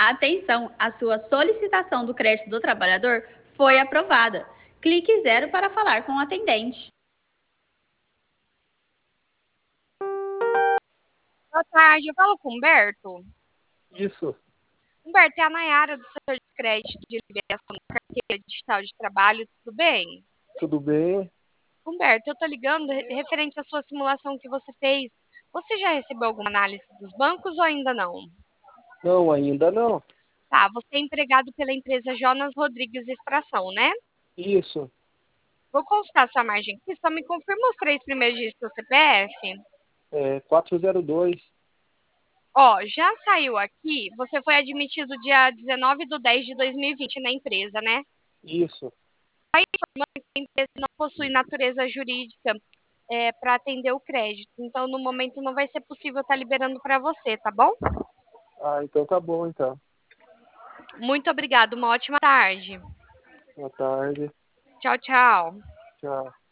Atenção, a sua solicitação do crédito do trabalhador foi aprovada. Clique 0 para falar com o atendente. Boa tarde, eu falo com o Humberto. Isso. Humberto, é a Nayara do setor de crédito de liberação da carteira digital de trabalho, tudo bem? Tudo bem? Humberto, eu tô ligando referente à sua simulação que você fez. Você já recebeu alguma análise dos bancos ou ainda não? Não, ainda não. Tá, você é empregado pela empresa Jonas Rodrigues Extração, né? Isso. Vou consultar sua margem aqui, só me confirma os 3 primeiros dígitos do CPF. 402. Ó, já saiu aqui, você foi admitido dia 19/10/2020 na empresa, né? Isso. A empresa não possui natureza jurídica para atender o crédito. Então, no momento, não vai ser possível estar liberando para você, tá bom? Ah, então tá bom, então. Muito obrigada, uma ótima tarde. Boa tarde. Tchau, tchau. Tchau.